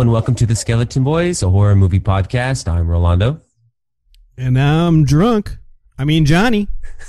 and welcome to the Skeleton Boys, a horror movie podcast. I'm Rolando. And I'm drunk. I mean, Johnny.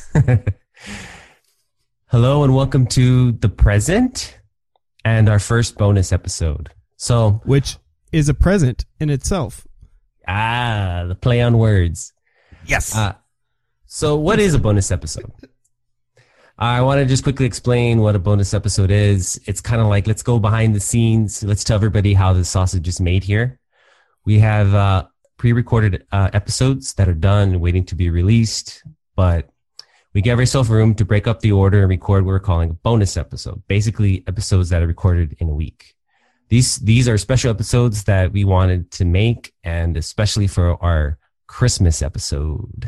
Hello and welcome to the present and our first bonus episode. Which is a present in itself. The play on words. Yes. So what is a bonus episode? I want to just quickly explain what a bonus episode is. It's kind of like, let's go behind the scenes. Let's tell everybody how the sausage is made here. We have pre-recorded episodes that are done and waiting to be released, but we give ourselves room to break up the order and record what we're calling a bonus episode. Basically, episodes that are recorded in a week. These are special episodes that we wanted to make, and especially for our Christmas episode.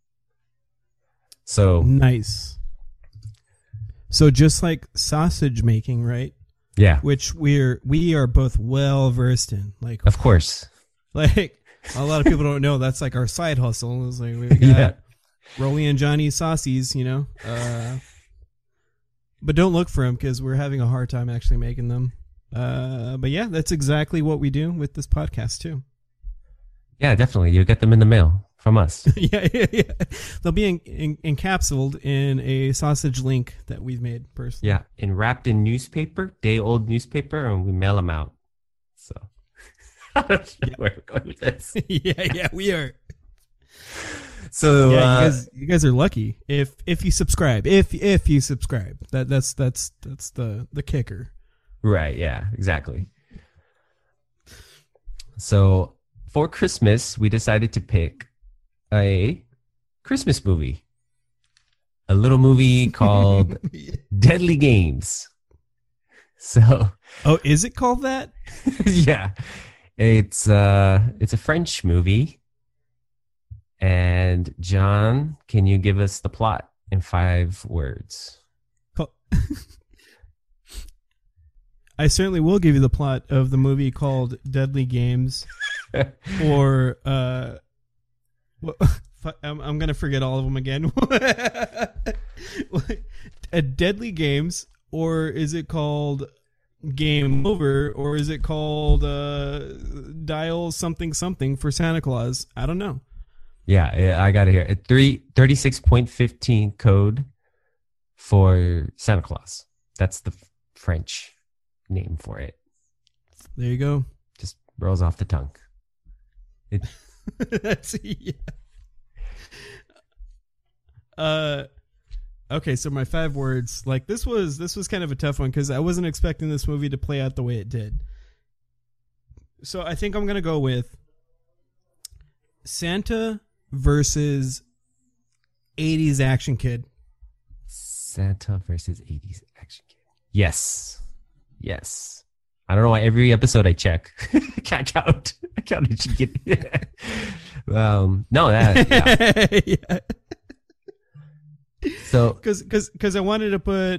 So nice. So just like sausage making, right? Yeah. Which we are both well versed in. Like, of course. Like a lot of people don't know that's like our side hustle. It's like we got Rolly and Johnny saucies, you know. But don't look for them because we're having a hard time actually making them. But yeah, that's exactly what we do with this podcast too. Yeah, definitely. You'll get them in the mail from us. yeah. They'll be encapsulated in a sausage link that we've made personally. Yeah, wrapped in newspaper, day-old newspaper, and we mail them out. So I don't know where we're going with this. yeah, we are. So yeah, you guys are lucky if you subscribe. If you subscribe, that's the kicker. Right. Yeah. Exactly. So for Christmas, we decided to pick a Christmas movie, a little movie called Deadly Games. So, is it called that? Yeah, it's a French movie. And John, can you give us the plot in 5 words? I certainly will give you the plot of the movie called Deadly Games, or I'm gonna forget all of them again. Deadly Games, or is it called Game Over, or is it called Dial something something for Santa Claus? I don't know. Yeah, I got it here. 36.15 code for Santa Claus. That's the French name for it. There you go. Just rolls off the tongue. That's yeah. Okay, so my 5 words. Like this was kind of a tough one because I wasn't expecting this movie to play out the way it did. So I think I'm gonna go with Santa versus 80s action kid. Santa versus 80s action kid. Yes. I don't know why every episode I check. I can't count. I counted you get. No, that. Yeah. So, because I wanted to put.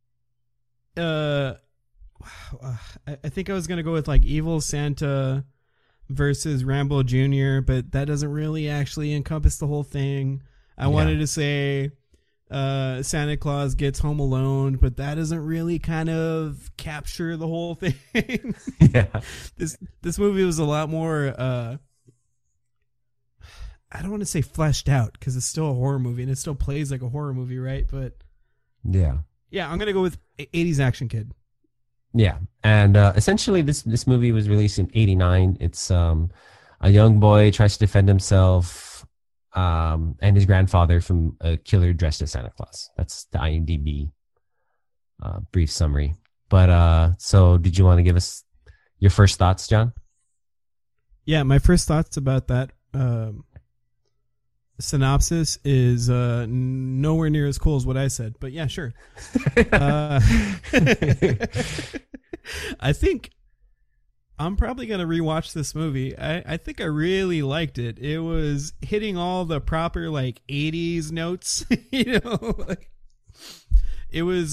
I think I was gonna go with like Evil Santa versus Rambo Jr., but that doesn't really actually encompass the whole thing. I wanted to say Santa Claus gets home alone, but that doesn't really kind of capture the whole thing. Yeah. This movie was a lot more I don't want to say fleshed out because it's still a horror movie and it still plays like a horror movie, right? But yeah, I'm gonna go with 80s action kid. Yeah, and essentially this movie was released in 1989. It's a young boy tries to defend himself and his grandfather from a killer dressed as Santa Claus. That's the IMDb brief summary. But so did you want to give us your first thoughts, John? Yeah, my first thoughts about that synopsis is nowhere near as cool as what I said. But yeah, sure. I think I'm probably going to rewatch this movie. I think I really liked it. It was hitting all the proper like 80s notes, you know, like it was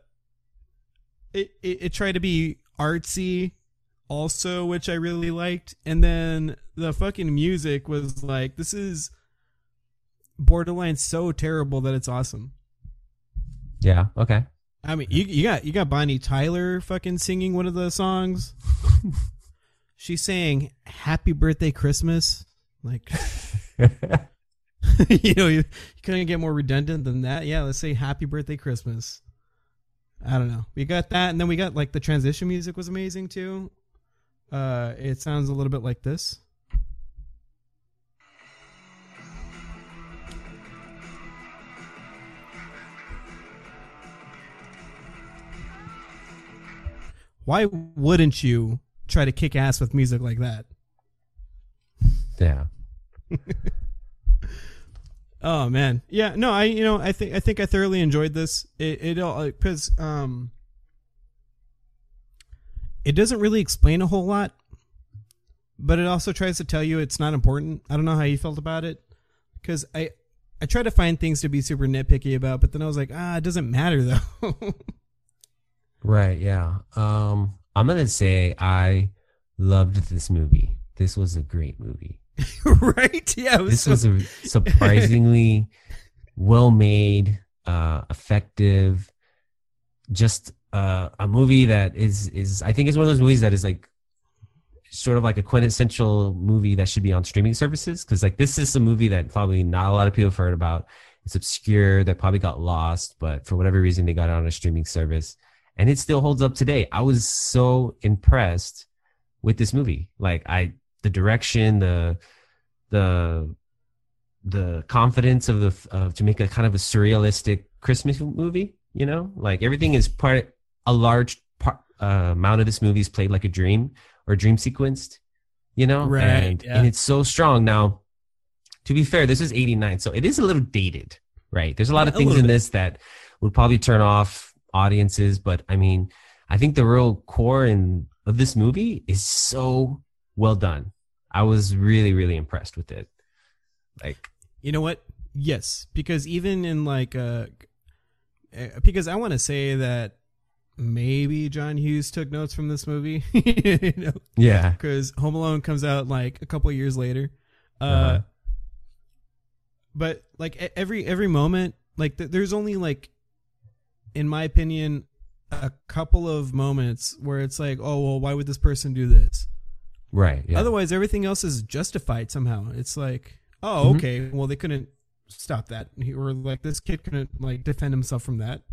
it tried to be artsy also, which I really liked. And then the fucking music was like, this is borderline so terrible that it's awesome. Yeah, okay. I mean, you got Bonnie Tyler fucking singing one of the songs. she's saying "Happy Birthday, Christmas." Like, you couldn't get more redundant than that. Yeah, let's say "Happy Birthday, Christmas." I don't know. We got that, and then we got like the transition music was amazing too. It sounds a little bit like this. Why wouldn't you try to kick ass with music like that? Yeah. Oh man, yeah. No, I think I thoroughly enjoyed this. It all because it doesn't really explain a whole lot, but it also tries to tell you it's not important. I don't know how you felt about it, because I try to find things to be super nitpicky about, but then I was like, it doesn't matter though. Right. Yeah. I'm gonna say I loved this movie. This was a great movie. Right? Yeah. This was a surprisingly well-made, effective, just a movie that is I think it's one of those movies that is like sort of like a quintessential movie that should be on streaming services, because like this is a movie that probably not a lot of people have heard about. It's obscure, that probably got lost, but for whatever reason they got it on a streaming service, and it still holds up today. I was so impressed with this movie. Like the direction, the confidence of to make a kind of a surrealistic Christmas movie, like everything is a large amount of this movie is played like a dream or dream sequenced, right? And it's so strong. Now, to be fair, this is 89, so it is a little dated, right? There's a lot of things in this that would probably turn off audiences, but I mean, I think the real core of this movie is so well done. I was really, really impressed with it. Like, you know what? Yes, because even in like because I want to say that maybe John Hughes took notes from this movie. Yeah, because Home Alone comes out like a couple of years later. But like every moment, like there's only like, in my opinion, a couple of moments where it's like, oh well, why would this person do this? Right. Yeah. Otherwise, everything else is justified somehow. It's like, oh, okay, well, they couldn't stop that, or like this kid couldn't like defend himself from that.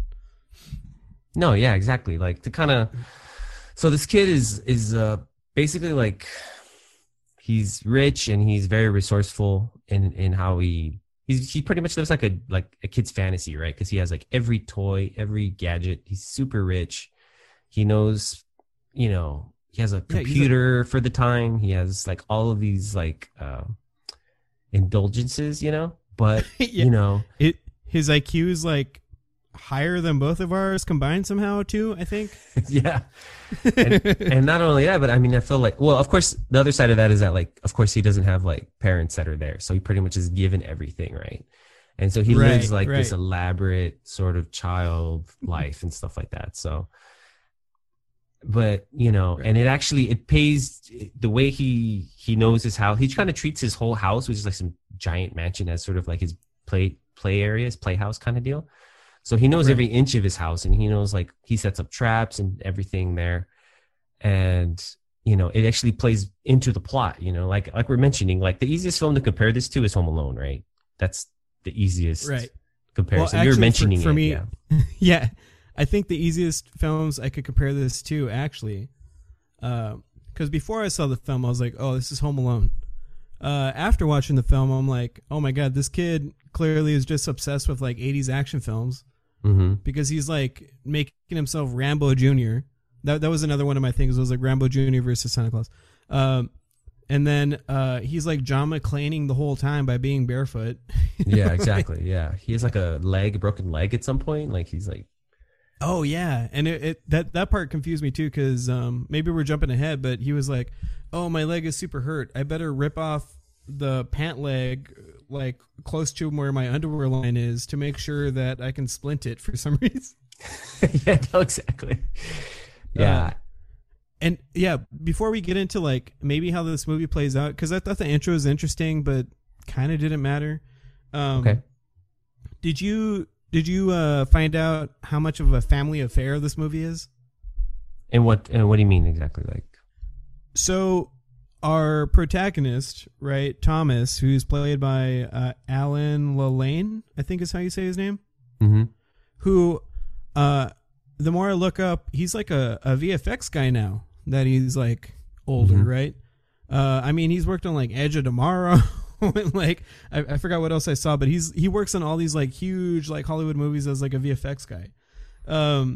No, yeah, exactly. Like to kind of, so this kid is basically like, he's rich and he's very resourceful in how he pretty much lives like a kid's fantasy, right? Because he has like every toy, every gadget. He's super rich. He knows, he has a computer for the time. He has like all of these like indulgences, but yeah. His IQ is like higher than both of ours combined somehow too, I think. Yeah. And not only that, but I mean, I feel like, well, of course, the other side of that is that like, of course he doesn't have like parents that are there. So he pretty much is given everything. Right. And so he lives like this elaborate sort of child life and stuff like that. So, but and it pays the way he knows his house. He kind of treats his whole house, which is like some giant mansion, as sort of like his play areas, playhouse kind of deal. So he knows every inch of his house, and he knows like he sets up traps and everything there. And, it actually plays into the plot, like we're mentioning, like the easiest film to compare this to is Home Alone, right? That's the easiest comparison. Well, actually, you're mentioning for me, yeah. Yeah. I think the easiest films I could compare this to, actually, because before I saw the film, I was like, oh, this is Home Alone. After watching the film, I'm like, oh my God, this kid clearly is just obsessed with like 80s action films, because he's like making himself Rambo Jr. That was another one of my things. It was like Rambo Jr. versus Santa Claus. And then he's like John McClaning the whole time by being barefoot. Yeah, exactly. Yeah. He has like a broken leg at some point. Like he's like, oh yeah, and that part confused me too, because maybe we're jumping ahead, but he was like, "Oh, my leg is super hurt. I better rip off the pant leg like close to where my underwear line is to make sure that I can splint it for some reason." Yeah, no, exactly. Yeah, and yeah, before we get into like maybe how this movie plays out, because I thought the intro was interesting, but kind of didn't matter. Okay. Did you find out how much of a family affair this movie is? And what do you mean exactly? Like, so our protagonist, right, Thomas, who's played by Alan Lalane, I think is how you say his name, Mm-hmm. who, the more I look up, he's like a VFX guy now that he's like older, Mhm. right? I mean, he's worked on like Edge of Tomorrow. And, like I forgot what else I saw, but he works on all these like huge like Hollywood movies as like a VFX guy.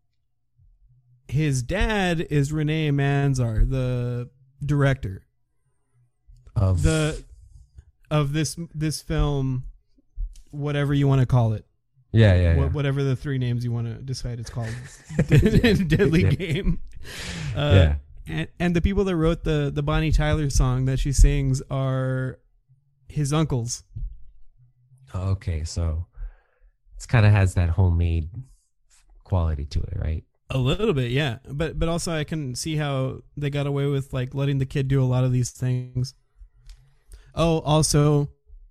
His dad is Rene Manzar, the director Of of this film, whatever you want to call it. yeah. Whatever the three names you want to decide it's called. Deadly Yeah. Game. Yeah. And the people that wrote the Bonnie Tyler song that she sings are his uncles. Okay, so it's kind of has that homemade quality to it, right? A little bit, yeah. But also I can see how they got away with like letting the kid do a lot of these things. Oh, also,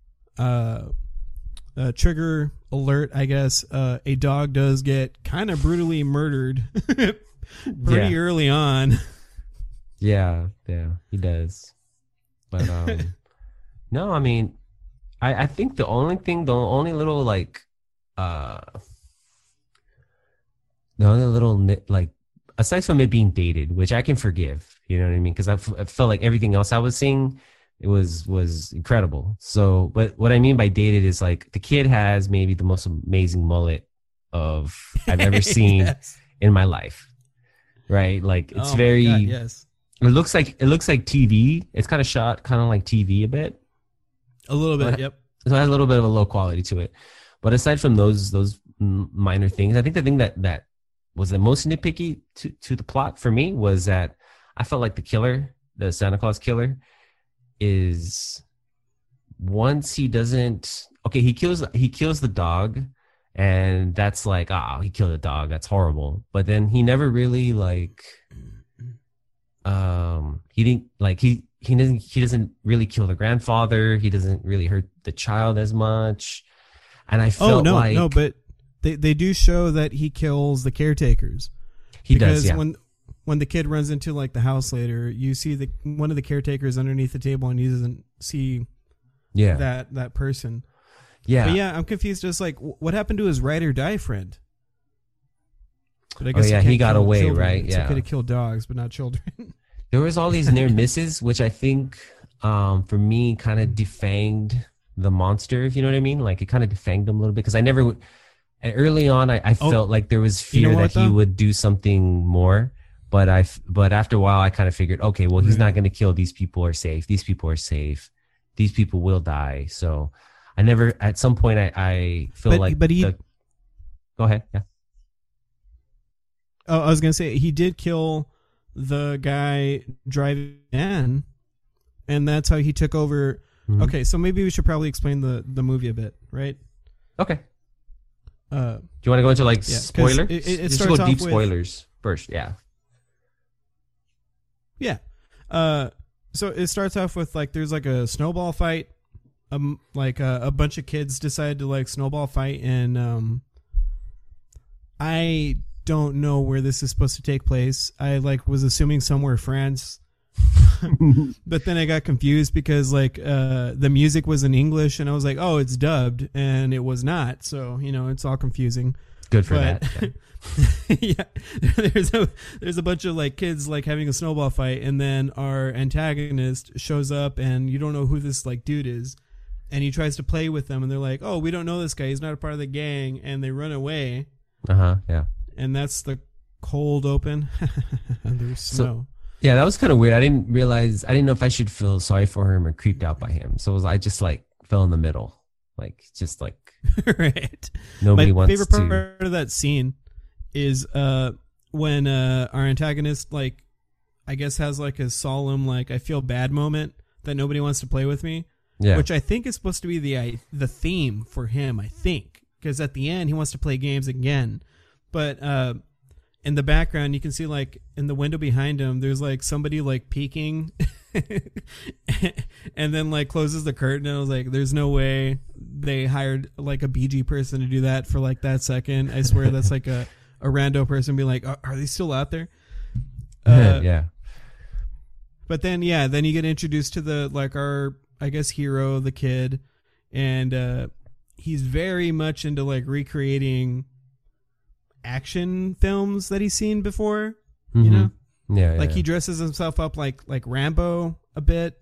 trigger alert, I guess. A dog does get kind of brutally murdered pretty early on. Yeah, he does. But no, I mean, I think the only little like the only little like aside from it being dated, which I can forgive, you know what I mean? Because I felt like everything else I was seeing, it was incredible. So, but what I mean by dated is like the kid has maybe the most amazing mullet of I've ever seen Yes. in my life, right? Like it's Oh my very. God, yes. It looks like TV. It's kind of shot kind of like TV a bit. A little bit, But- yep. So it has a little bit of a low quality to it. But aside from those minor things, I think the thing that was the most nitpicky to the plot for me was that I felt like the killer, the Santa Claus killer, is once he doesn't he kills the dog, and that's like he killed a dog, that's horrible. But then he never really like he didn't like he doesn't really kill the grandfather. He doesn't really hurt the child as much. And I felt but they do show that he kills the caretakers. He does, yeah. When the kid runs into like the house later, you see one of the caretakers underneath the table, and he doesn't see that person. Yeah. But yeah, I'm confused. Just like what happened to his ride or die friend? But I guess he got kill away, children. right? It's Yeah. okay to kill dogs, but not children. There was all these near misses, which I think for me kind of defanged the monster, if you know what I mean. Like it kind of defanged him a little bit, because I never early on I felt like there was fear that he would do something more. But after a while I kind of figured, okay, well, he's not going to kill. These people are safe. These people are safe. These people will die. So I never, at some point I feel go ahead. Yeah. Oh, I was going to say he did kill the guy driving in, and that's how he took over. Mm-hmm. Okay, so maybe we should probably explain the movie a bit, right? Okay. Do you want to go into like spoilers? It Let's starts go off deep with spoilers first. Yeah. Yeah. So it starts off with like there's like a snowball fight. Like a bunch of kids decide to like snowball fight, and I don't know where this is supposed to take place. I like was assuming somewhere France. But then I got confused because like the music was in English, and I was like, oh, it's dubbed, and it was not. So, it's all confusing. Good for that. Yeah. There's a bunch of like kids like having a snowball fight, and then our antagonist shows up, and you don't know who this like dude is, and he tries to play with them, and they're like, oh, we don't know this guy, he's not a part of the gang, and they run away. Yeah. And that's the cold open. And there's snow. Yeah, that was kind of weird. I didn't know if I should feel sorry for him or creeped out by him. So I just like fell in the middle. Like, just like, right. Nobody My wants favorite part of that scene is when our antagonist, like, I guess has like a solemn, like, I feel bad moment that nobody wants to play with me. Yeah. Which I think is supposed to be the theme for him, I think. Because at the end, he wants to play games again. But in the background, you can see, like, in the window behind him, there's, like, somebody, like, peeking. And then, like, closes the curtain. And I was like, there's no way they hired, like, a BG person to do that for, like, that second. I swear that's, like, a rando person being like, are they still out there? Yeah. But then, yeah, then you get introduced to the, like, our, I guess, hero, the kid, and he's very much into, like, recreating action films that he's seen before, you know? Yeah, like, he dresses himself up like Rambo a bit.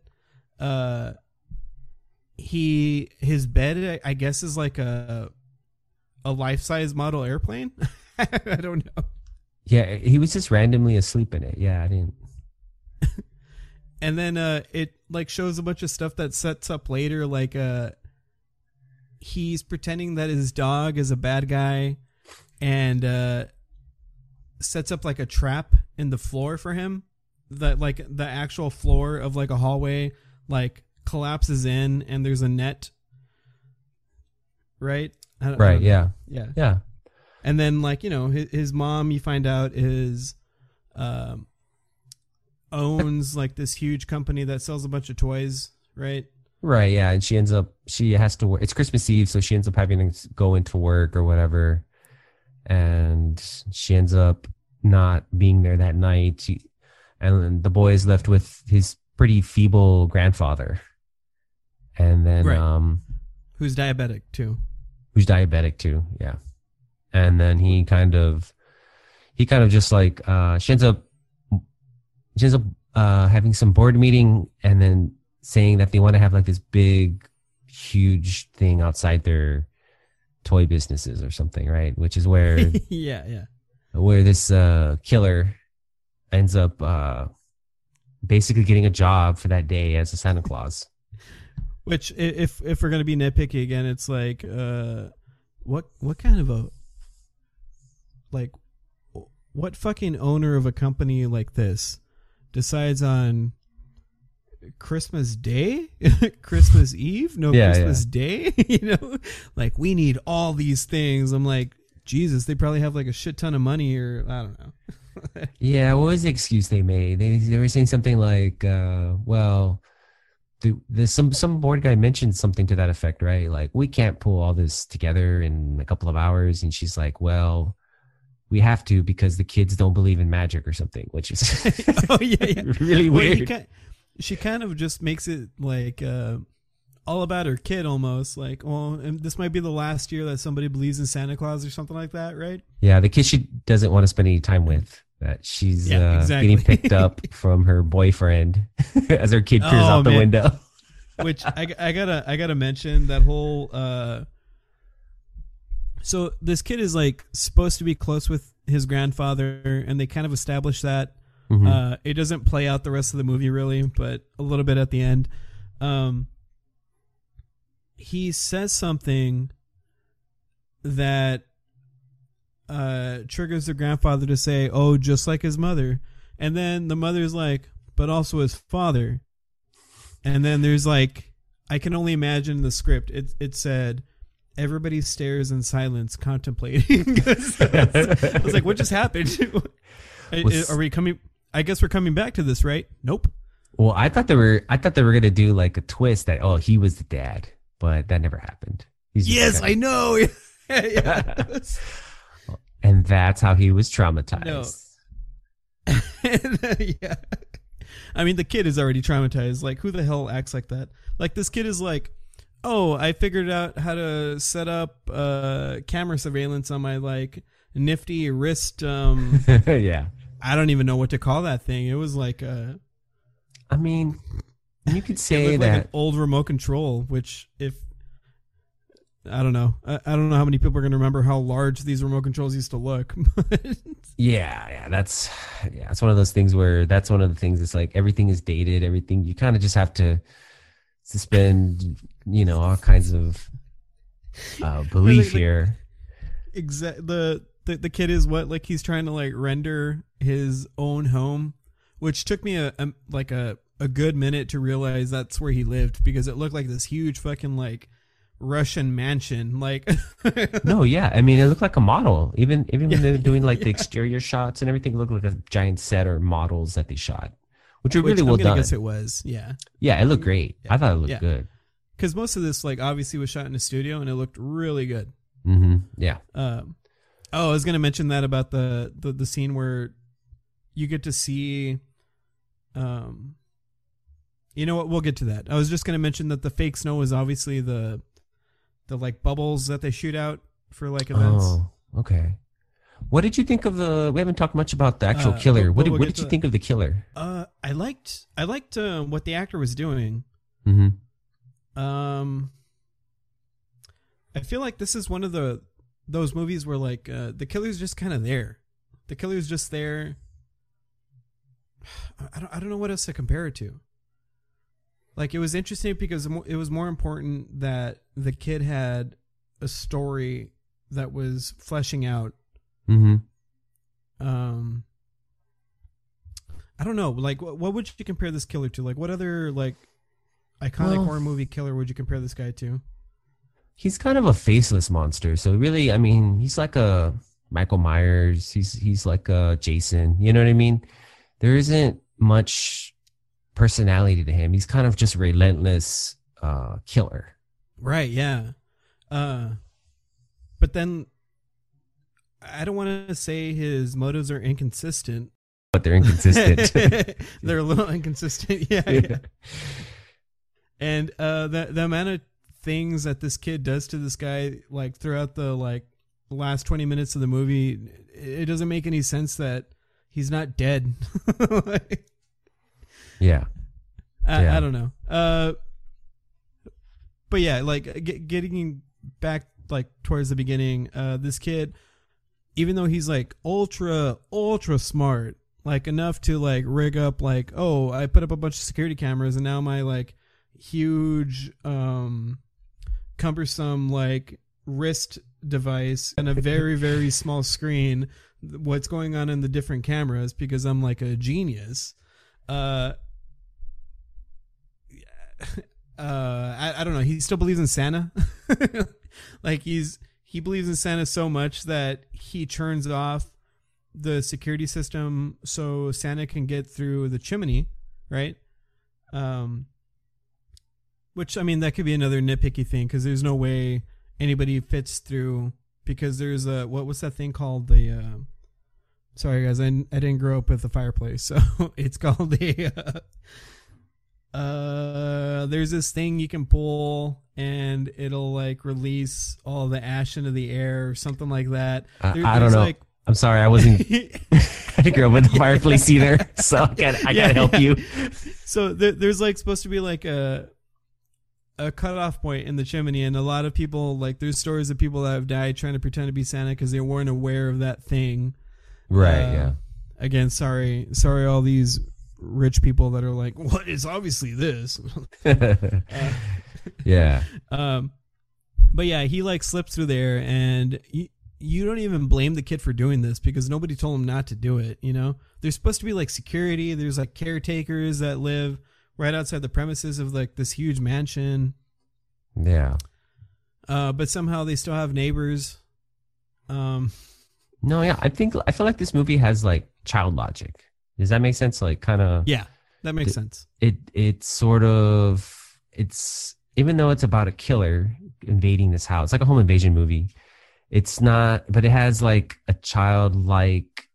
His bed, I guess, is like a life-size model airplane. I don't know. Yeah, he was just randomly asleep in it. Yeah, I didn't. And then it like shows a bunch of stuff that sets up later, like he's pretending that his dog is a bad guy, and sets up like a trap in the floor for him. That like the actual floor of like a hallway like collapses in, and there's a net. Right. Right. Yeah. Yeah. Yeah. And then, like, you know, his mom, you find out, is owns like this huge company that sells a bunch of toys, right? Right. Yeah. And she has to work. It's Christmas Eve, so she ends up having to go into work or whatever. And she ends up not being there that night. And the boy is left with his pretty feeble grandfather. And then, right. Who's diabetic too. Yeah. And then he kind of just like she ends up having some board meeting, and then saying that they want to have like this big, huge thing outside their toy businesses or something, right? Which is where yeah, where this killer ends up basically getting a job for that day as a Santa Claus. Which, if we're gonna be nitpicky again, it's like what kind of a, like, what fucking owner of a company like this decides on Christmas Day, Christmas Eve, Christmas Day, you know, like, we need all these things. I'm like, Jesus, they probably have like a shit ton of money, or I don't know. Yeah, what was the excuse they made? They were saying something like, well, some board guy mentioned something to that effect, right? Like, we can't pull all this together in a couple of hours. And she's like, well, we have to, because the kids don't believe in magic or something, which is oh yeah. really weird. She kind of just makes it like all about her kid almost. Like, well, and this might be the last year that somebody believes in Santa Claus or something like that, right? Yeah, the kid she doesn't want to spend any time with. That she's exactly. getting picked up from her boyfriend as her kid peers out the window. Which I gotta mention that whole. So this kid is like supposed to be close with his grandfather, and they kind of establish that. Mm-hmm. It doesn't play out the rest of the movie really, but a little bit at the end. He says something that triggers the grandfather to say, "Oh, just like his mother," and then the mother's like, "But also his father." And then there's like, I can only imagine the script. It said, "Everybody stares in silence, contemplating." I was like, "What just happened? Are we coming? I guess we're coming back to this, right?" Nope. Well, I thought they were gonna do like a twist that, oh, he was the dad, but that never happened. Yes, I know. Yeah. And that's how he was traumatized. No. Yeah. I mean, the kid is already traumatized. Like, who the hell acts like that? Like, this kid is like, "Oh, I figured out how to set up camera surveillance on my, like, nifty wrist." Yeah. I don't even know what to call that thing. It was like I mean, you could say it looked that like an old remote control, which, if I don't know. I don't know how many people are going to remember how large these remote controls used to look. Yeah, that's one of those things where that's one of the things. It's like everything is dated. Everything, you kind of just have to suspend, all kinds of belief here. Exactly. The kid is what, like, he's trying to like render his own home, which took me a good minute to realize that's where he lived, because it looked like this huge fucking like Russian mansion. Like, no, yeah, I mean, it looked like a model. Even when they're doing like the exterior shots and everything, it looked like a giant set or models that they shot, which were really well done. I guess it was, yeah. Yeah, it looked great. Yeah. I thought it looked good. Because most of this, like, obviously was shot in a studio, and it looked really good. Mm-hmm. Yeah. I was gonna mention that about the scene where you get to see You know what? We'll get to that. I was just going to mention that the fake snow is obviously the like bubbles that they shoot out for like events. Oh, okay. What did you think of the? We haven't talked much about the actual killer. What did you think of the killer? I liked what the actor was doing. Mm-hmm. I feel like this is one of those movies where like the killer's just kind of there. The killer's just there. I don't know what else to compare it to. Like, it was interesting because it was more important that the kid had a story that was fleshing out. Mm-hmm. I don't know. Like, what would you compare this killer to? Like, what other like iconic horror movie killer would you compare this guy to? He's kind of a faceless monster. So really, I mean, he's like a Michael Myers. He's like a Jason. You know what I mean? There isn't much personality to him. He's kind of just a relentless killer. Right, yeah. But then I don't want to say his motives are inconsistent. But they're inconsistent. They're a little inconsistent, yeah. And the amount of things that this kid does to this guy, like throughout the like last 20 minutes of the movie, it doesn't make any sense that he's not dead. Yeah. I don't know. But yeah, like getting back like towards the beginning, this kid, even though he's like ultra smart, like enough to like rig up like, oh, I put up a bunch of security cameras and now my like huge cumbersome like wrist device and a very very small screen, what's going on in the different cameras, because I'm like a genius. I don't know. He still believes in Santa. Like he believes in Santa so much that he turns off the security system so Santa can get through the chimney, right? Which, I mean, that could be another nitpicky thing because there's no way anybody fits through, because there's a what's that thing called, the sorry guys, I didn't grow up with a fireplace, so it's called the there's this thing you can pull and it'll like release all the ash into the air or something like that. I don't know. Like, I'm sorry, I wasn't. I didn't grow up with the fireplace either, so I gotta help you. So there's like supposed to be like a cutoff point in the chimney, and a lot of people, like, there's stories of people that have died trying to pretend to be Santa because they weren't aware of that thing. Right. Yeah. Again, sorry, all these rich people that are like, what is obviously this? Yeah. But yeah, he like slips through there, and you don't even blame the kid for doing this because nobody told him not to do it. You know, there's supposed to be like security. There's like caretakers that live right outside the premises of like this huge mansion. Yeah. But somehow they still have neighbors. No, yeah, I feel like this movie has like child logic. Does that make sense? Like, kind of. Yeah, that makes sense. It's sort of, it's, even though it's about a killer invading this house, like a home invasion movie, it's not, but it has like a childlike,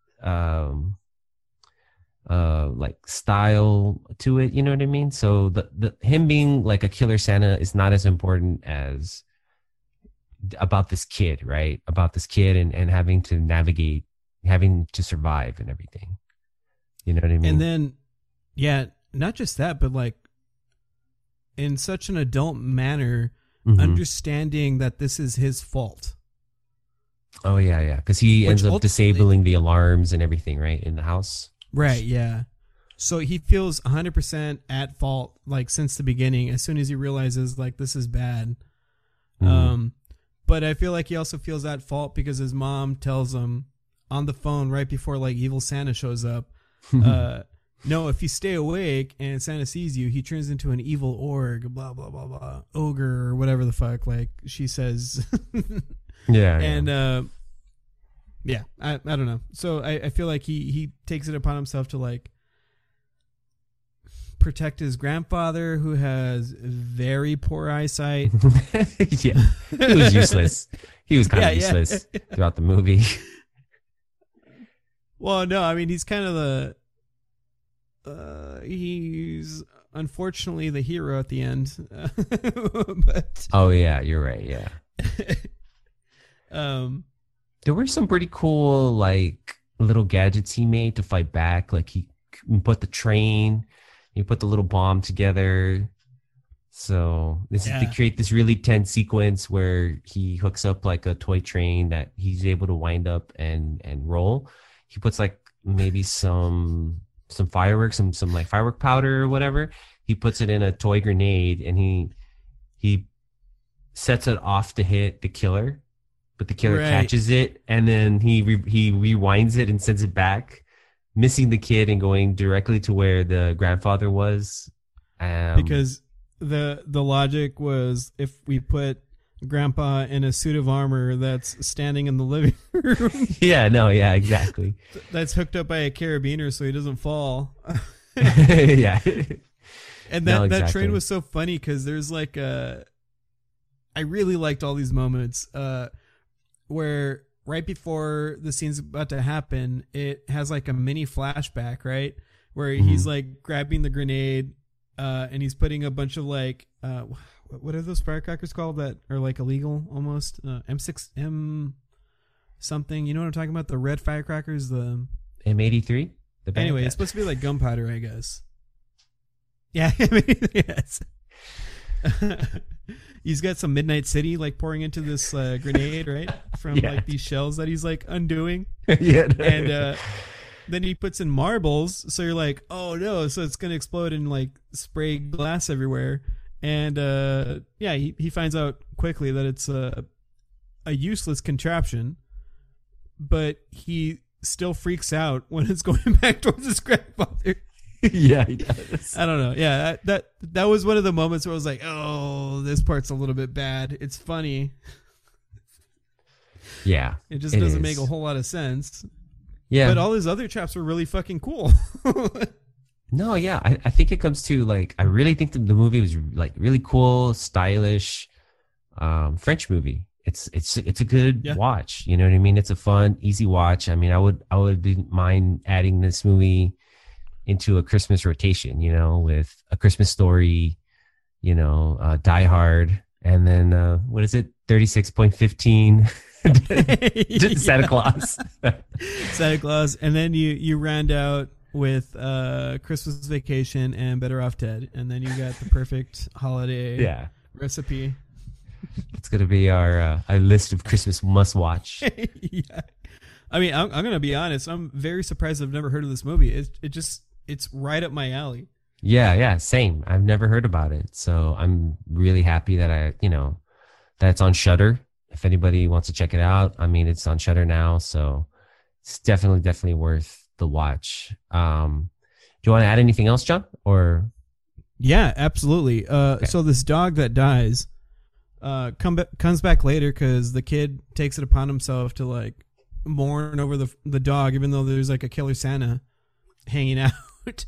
like style to it. You know what I mean? So the him being like a killer Santa is not as important as about this kid, right? About this kid and having to navigate, having to survive and everything. You know what I mean? And then, yeah, not just that, but like in such an adult manner, understanding that this is his fault. Oh, yeah, yeah. Because he ends up disabling the alarms and everything, right, in the house. Right, yeah. So he feels 100% at fault, like, since the beginning, as soon as he realizes, like, this is bad. But I feel like he also feels at fault because his mom tells him on the phone right before, like, evil Santa shows up, no, if you stay awake and Santa sees you, he turns into an evil org, blah, blah, blah, blah, ogre, or whatever the fuck, like she says. Yeah. And, yeah, I don't know. So I feel like he takes it upon himself to, like, protect his grandfather, who has very poor eyesight. Yeah, he was useless. He was kind of useless throughout the movie. Well, no, I mean, he's kind of he's unfortunately the hero at the end. But Oh yeah, you're right. Yeah. um, There were some pretty cool like little gadgets he made to fight back. Like he put the train, he put the little bomb together. So this is to create this really tense sequence where he hooks up like a toy train that he's able to wind up and roll. He puts like maybe some fireworks, some like firework powder or whatever. He puts it in a toy grenade and he sets it off to hit the killer, but the killer catches it and then he rewinds it and sends it back, missing the kid and going directly to where the grandfather was. Because the logic was if we put Grandpa in a suit of armor that's standing in the living room. Yeah, exactly. That's hooked up by a carabiner so he doesn't fall. Yeah. And that train was so funny because there's like I really liked all these moments where right before the scene's about to happen, it has like a mini flashback, right? Where he's like grabbing the grenade and he's putting a bunch of like what are those firecrackers called that are like illegal almost? M6M something. You know what I'm talking about? The red firecrackers, the M83? Anyway, it's supposed to be like gunpowder, I guess. Yeah, I mean, yes. He's got some Midnight City like pouring into this grenade, right? From like these shells that he's like undoing. Yeah. And then he puts in marbles, so you're like, oh no, so it's gonna explode and like spray glass everywhere. And he finds out quickly that it's a useless contraption, but he still freaks out when it's going back towards his grandfather. Yeah, he does. I don't know. Yeah, that was one of the moments where I was like, oh, this part's a little bit bad. It's funny. Yeah. It just doesn't make a whole lot of sense. Yeah. But all his other traps were really fucking cool. No, yeah. I think it comes to like, I really think that the movie was like really cool, stylish, French movie. It's a good watch. You know what I mean? It's a fun, easy watch. I mean, I would mind adding this movie into a Christmas rotation, you know, with A Christmas Story, you know, Die Hard, and then what is it, 36.15 Santa Claus. Santa Claus, and then you round out with Christmas Vacation and Better Off Dead, and then you got the perfect holiday recipe. It's gonna be our list of Christmas must watch. Yeah, I mean, I'm gonna be honest. I'm very surprised I've never heard of this movie. It's right up my alley. Yeah, same. I've never heard about it, so I'm really happy that that it's on Shudder. If anybody wants to check it out, I mean, it's on Shudder now, so it's definitely worth the watch. Do you want to add anything else, John? Or yeah, absolutely. Okay. So this dog that dies comes back later because the kid takes it upon himself to like mourn over the dog, even though there's like a killer Santa hanging out.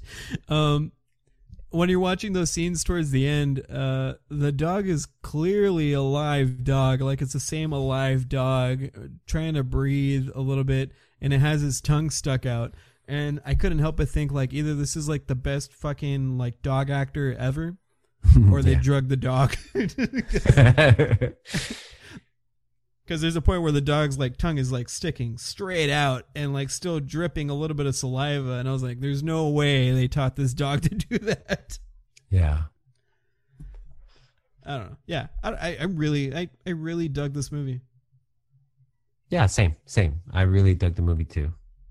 When you're watching those scenes towards the end, the dog is clearly a live dog. Like it's the same alive dog trying to breathe a little bit, and it has his tongue stuck out. And I couldn't help but think like either this is like the best fucking like dog actor ever, or they drugged the dog. Because there's a point where the dog's like tongue is like sticking straight out and like still dripping a little bit of saliva, and I was like, "There's no way they taught this dog to do that." Yeah, I don't know. Yeah, I really dug this movie. Yeah, same. I really dug the movie too.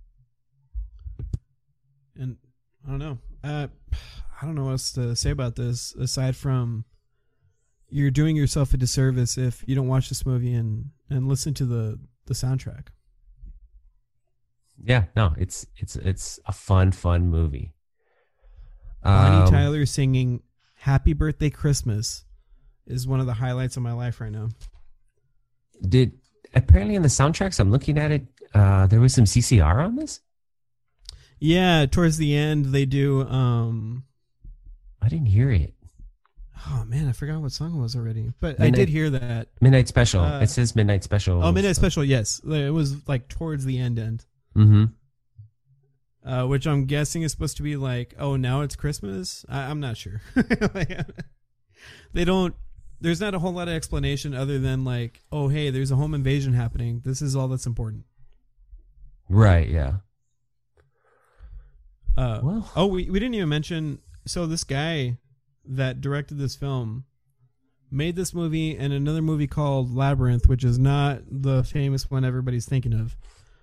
And I don't know. I don't know what else to say about this aside from you're doing yourself a disservice if you don't watch this movie and listen to the soundtrack. Yeah, no, it's a fun movie. Bonnie Tyler singing "Happy Birthday Christmas" is one of the highlights of my life right now. Apparently in the soundtracks, I'm looking at it, there was some CCR on this? Yeah, towards the end they do. I didn't hear it. Oh man, I forgot what song it was already, but I did hear that. Midnight Special. It says Midnight Special. Oh, Midnight Special. Yes, it was like towards the end. Mm-hmm. which I'm guessing is supposed to be like, oh, now it's Christmas. I'm not sure. They don't. There's not a whole lot of explanation other than like, oh, hey, there's a home invasion happening. This is all that's important. Right. Yeah. Well. Oh, we didn't even mention. So this guy that directed this film made this movie and another movie called Labyrinth, which is not the famous one everybody's thinking of.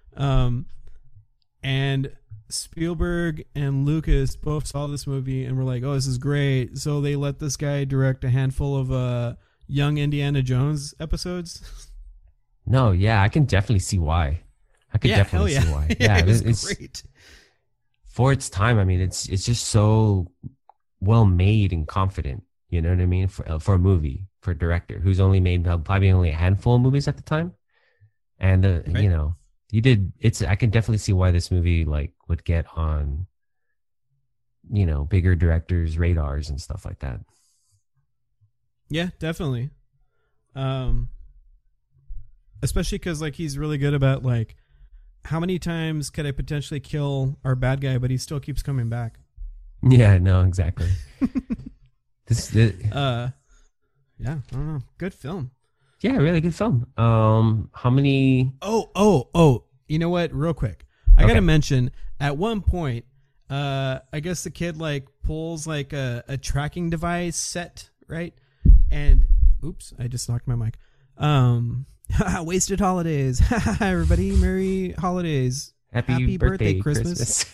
And Spielberg and Lucas both saw this movie and were like, oh, this is great. So they let this guy direct a handful of young Indiana Jones episodes. No, yeah, I can definitely see why. I can definitely see why. Yeah, it's great. For its time, I mean, it's just so well made and confident. You know what I mean? For a movie, for a director who's only made probably only a handful of movies at the time. And, right. You know, I can definitely see why this movie like would get on, you know, bigger directors' radars and stuff like that. Yeah, definitely. Especially because like he's really good about like how many times could I potentially kill our bad guy, but he still keeps coming back. Yeah, no, exactly. Yeah, I don't know. Good film. Yeah, really good film. How many? Oh! You know what? Real quick, I gotta mention. At one point, I guess the kid like pulls like a tracking device set, right? And oops, I just knocked my mic. Wasted holidays. Everybody, merry holidays. Happy birthday, Christmas.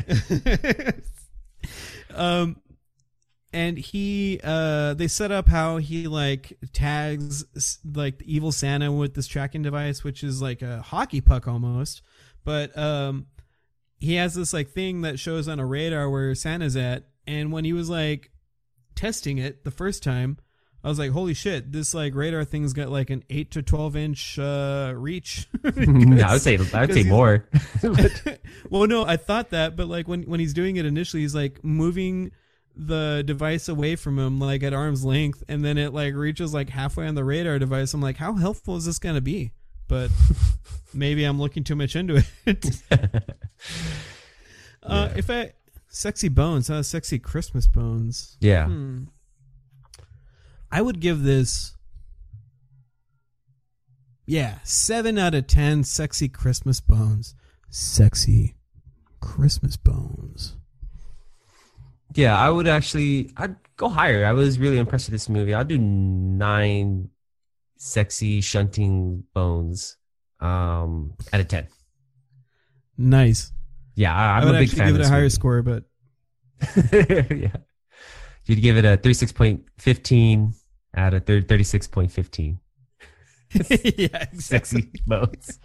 And he, they set up how he like tags like the evil Santa with this tracking device, which is like a hockey puck almost. But he has this like thing that shows on a radar where Santa's at. And when he was like testing it the first time, I was like, holy shit, this like radar thing's got like an 8 to 12 inch reach. I would say more. Well, no, I thought that, but like when he's doing it initially, he's like moving the device away from him like at arm's length, and then it like reaches like halfway on the radar device. I'm like, how helpful is this gonna be? But maybe I'm looking too much into it. Sexy bones, sexy Christmas bones. Yeah. I would give this 7 out of 10 sexy Christmas bones. Sexy Christmas bones. Yeah, I'd go higher. I was really impressed with this movie. I'll do 9 sexy shunting bones out of 10. Nice. Yeah, I'm a big fan. I would give it a higher score, but yeah, you'd give it a 36.15 out of 36.15. Yeah, exactly. Sexy bones.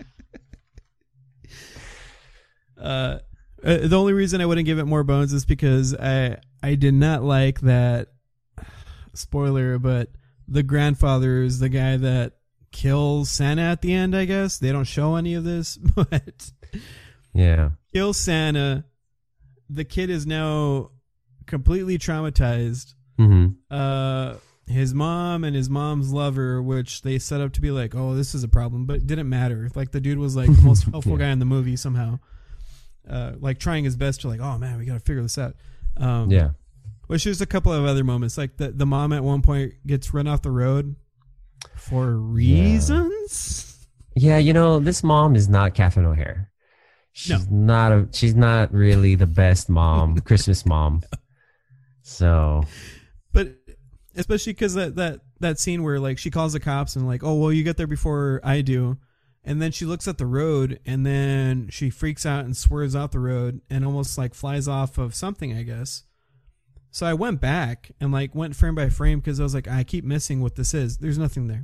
The only reason I wouldn't give it more bones is because I did not like that. Spoiler, but the grandfather is the guy that kills Santa at the end. I guess they don't show any of this, but yeah, kills Santa. The kid is now completely traumatized. Mm-hmm. His mom and his mom's lover, which they set up to be like, oh, this is a problem, but it didn't matter. Like the dude was like the most helpful guy in the movie somehow. Like trying his best to like, oh man, we got to figure this out. Yeah. Which there's a couple of other moments. Like the mom at one point gets run off the road for reasons. Yeah, you know, this mom is not Catherine O'Hara. She's not really the best mom, Christmas mom. So, but especially because that scene where like she calls the cops and like, oh well, you get there before I do. And then she looks at the road and then she freaks out and swerves out the road and almost like flies off of something, I guess. So I went back and like went frame by frame because I was like, I keep missing what this is. There's nothing there.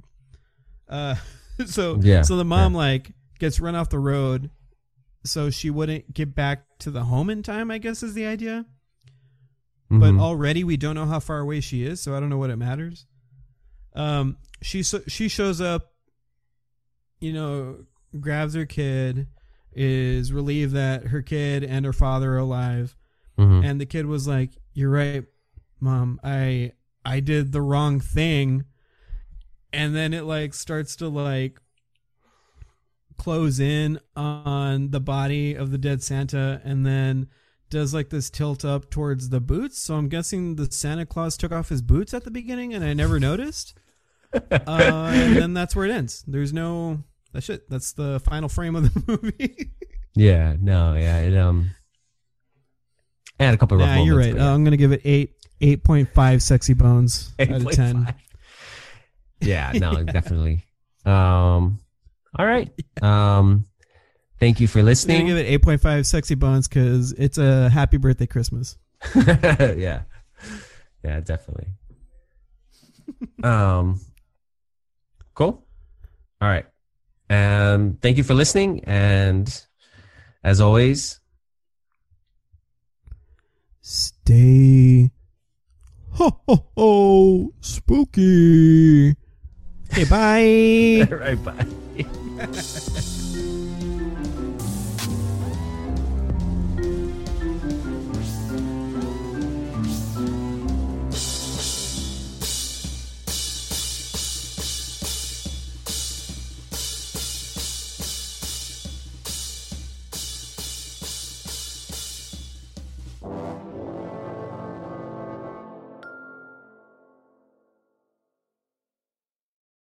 So the mom like gets run off the road so she wouldn't get back to the home in time, I guess is the idea. Mm-hmm. But already we don't know how far away she is, so I don't know what it matters. She shows up, you know, grabs her kid, is relieved that her kid and her father are alive. Mm-hmm. And the kid was like, you're right, Mom, I did the wrong thing. And then it like starts to like close in on the body of the dead Santa. And then does like this tilt up towards the boots. So I'm guessing the Santa Claus took off his boots at the beginning and I never noticed. And then that's where it ends. There's no, that's the final frame of the movie. Yeah, no, yeah. It had a couple of rough moments. You're right. Yeah. I'm going to give it 8.5 sexy bones 8. out of 10. 5. Yeah, no, definitely. All right. Thank you for I'm listening. going to give it 8.5 sexy bones because it's a happy birthday Christmas. Yeah. Yeah, definitely. Cool. All right. Thank you for listening. And as always, stay spooky. Okay, bye. All right, bye.